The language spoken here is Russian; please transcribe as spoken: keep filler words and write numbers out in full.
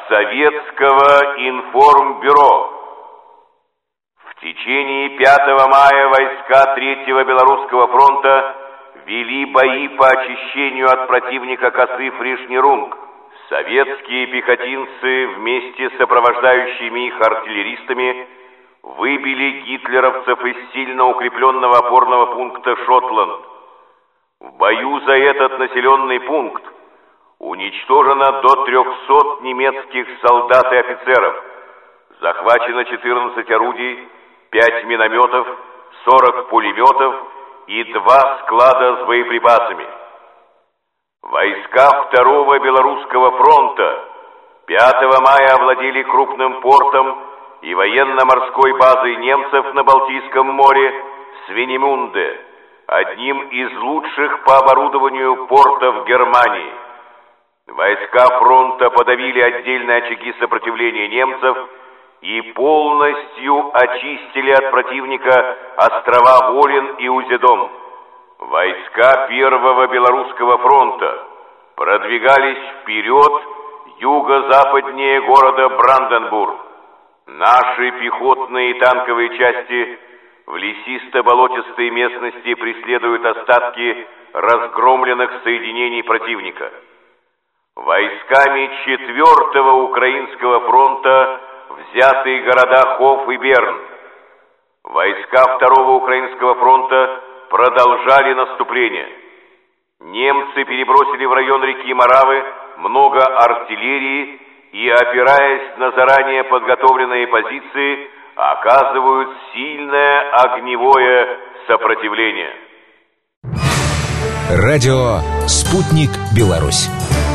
Советского информбюро. В течение пятого мая войска Третьего Белорусского фронта вели бои по очищению от противника косы Фришнерунг. Советские пехотинцы вместе с сопровождающими их артиллеристами выбили гитлеровцев из сильно укрепленного опорного пункта Шотланд. В бою за этот населенный пункт уничтожено до трехсот немецких солдат и офицеров, захвачено четырнадцать орудий, пять минометов, сорок пулеметов и два склада с боеприпасами. Войска Второго Белорусского фронта пятого мая овладели крупным портом и военно-морской базой немцев на Балтийском море Свинемунде, одним из лучших по оборудованию портов Германии. Войска фронта подавили отдельные очаги сопротивления немцев и полностью очистили от противника острова Волин и Узедом. Войска Первого Белорусского фронта продвигались вперед юго-западнее города Бранденбург. Наши пехотные и танковые части в лесисто-болотистой местности преследуют остатки разгромленных соединений противника. Войсками Четвертого Украинского фронта взяты города Хоф и Берн. Войска Второго Украинского фронта продолжали наступление. Немцы перебросили в район реки Моравы много артиллерии и, опираясь на заранее подготовленные позиции, оказывают сильное огневое сопротивление. Радио «Спутник Беларусь».